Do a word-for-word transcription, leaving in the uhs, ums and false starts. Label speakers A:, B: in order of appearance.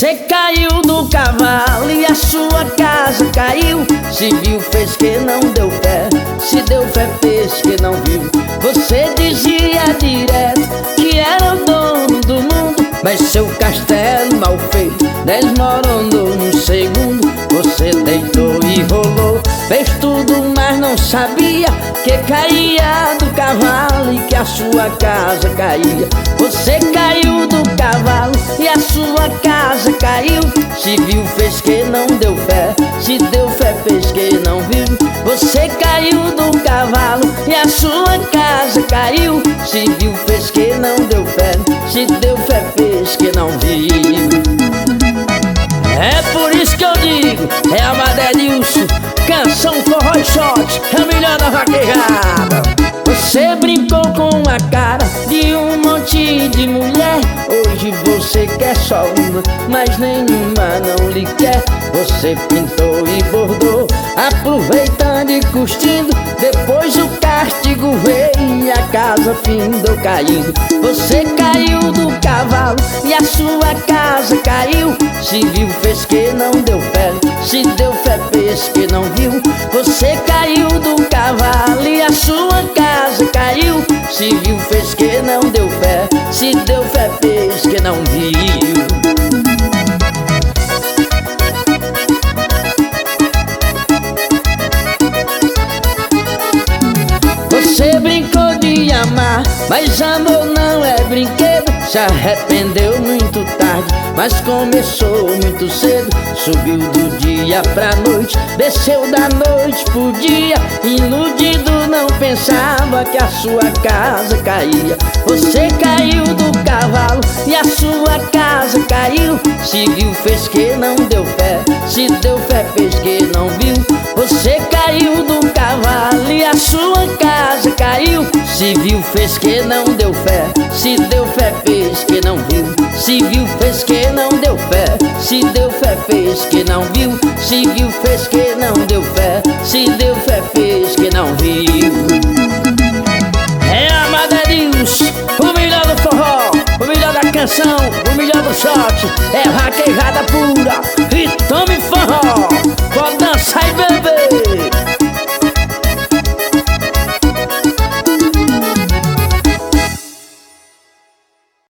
A: Você caiu do cavalo e a sua casa caiu. Se viu, fez que não deu fé. Se deu fé, fez que não viu. Você dizia direto que era o dono do mundo, mas seu castelo mal feito desmoronou num segundo. Você deitou e rolou, fez tudo, mas não sabia que caía do cavalo e que a sua casa caía. Você caiu do cavalo e a sua casa caiu. Se viu, fez que não deu fé. Se deu fé, fez que não viu. Você caiu do cavalo e a sua casa caiu. Se viu, fez que não deu fé. Se deu fé, fez que não viu. É por isso que eu digo, é a Maderilson, canção forró e shot, é o melhor da vaquejada. Você brincou com a cara de um monte de mulher. Hoje você quer só uma, mas nenhuma não lhe quer. Você pintou e bordou, aproveitando e curtindo. Depois o castigo veio e a casa findou caindo. Você caiu do cavalo e a sua casa caiu. Se viu, fez que não deu fé. Se deu fé, fez que não viu. Você caiu do cavalo e a sua casa caiu. Se viu, fez que não deu fé. Se deu fé, fez que não viu. Você brincou de amar, mas amor não é brinquedo. Se arrependeu muito tarde, mas começou muito cedo. Subiu do dia pra noite, desceu da noite pro dia. Iludido não pensava que a sua casa caía. Você caiu do cavalo e a sua casa caiu. Se viu, fez que não deu fé. Se deu fé, fez que não viu. Você caiu do cavalo e a sua casa caiu. Se viu, fez que não deu fé. Se deu fé, fez que não viu. Se viu, fez que não deu fé. Se deu fé, fez que não viu. Se viu, fez que não deu fé. Se deu fé, fez que não viu. É a Maderilson, o melhor do forró, o melhor da canção, o melhor do shot. É vaquejada pura.